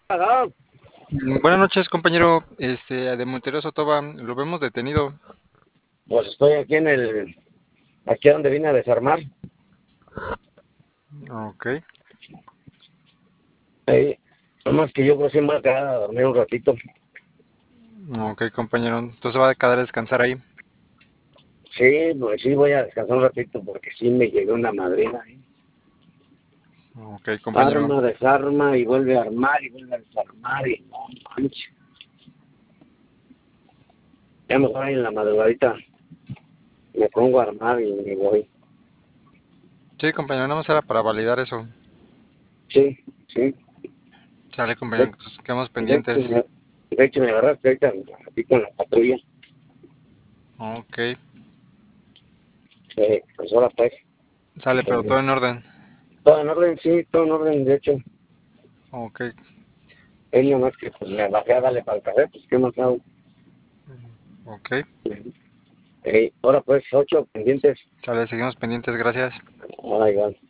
Ah, Buenas noches, compañero. De Montería Sotoba, lo vemos detenido. pues estoy aquí aquí donde vine a desarmar. Ok, Ahí, nomás que yo creo que sí me voy a quedar a dormir un ratito. ok, compañero. Entonces va a quedar a descansar ahí. Sí, pues sí voy a descansar un ratito porque sí me llegó una madrina. Ok, compañero. Arma, desarma y vuelve a armar y vuelve a desarmar y no manches. Ya mejor ahí en la madrugadita me pongo a armar y me voy. Sí, compañero, nada más era para validar eso. Sí, sí. Sale, compañero, De, entonces quedamos de hecho, pendientes. de hecho me agarraste ahorita aquí con la patrulla. Ok, Pues ahora pues. sale, pero todo en orden. Todo en orden, sí, todo en orden. De hecho, Ok, es nomás que pues, me bajé a darle para el café, pues qué más hago. ok. Ahora pues, 8 pendientes. Sale, seguimos pendientes, gracias. Ahora igual.